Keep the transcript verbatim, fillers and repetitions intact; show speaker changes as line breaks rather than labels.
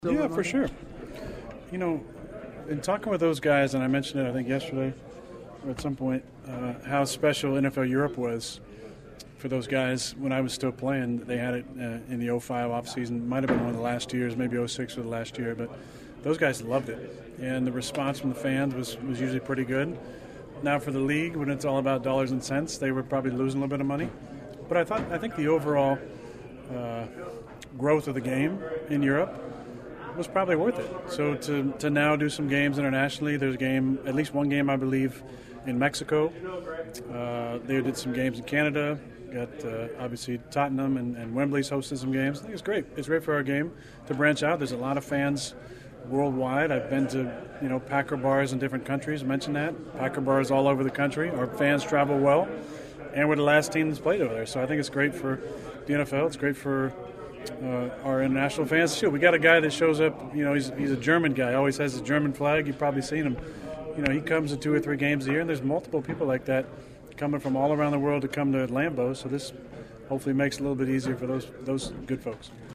Yeah, for sure. You know, in talking with those guys, and I mentioned it, I think yesterday or at some point, uh, how special N F L Europe was for those guys when I was still playing. They had it uh, in the oh five offseason. Might have been one of the last years, maybe oh six was the last year, but those guys loved it. And the response from the fans was, was usually pretty good. Now for the league, when it's all about dollars and cents, they were probably losing a little bit of money. But I thought I think the overall uh, growth of the game in Europe was probably worth it. So to to now do some games internationally, there's a game, at least one game I believe, in Mexico. Uh, they did some games in Canada. Got uh, obviously Tottenham and, and Wembley's hosted some games. I think it's great. It's great for our game to branch out. There's a lot of fans worldwide. I've been to you know Packer bars in different countries. I mentioned that Packer bars all over the country. Our fans travel well, and we're the last team that's played over there. So I think it's great for the N F L. It's great for Uh, our international fans. Sure, we got a guy that shows up, you know, he's he's a German guy, always has a German flag. You've probably seen him. You know, he comes to two or three games a year, and there's multiple people like that coming from all around the world to come to Lambeau, so this hopefully makes it a little bit easier for those those good folks.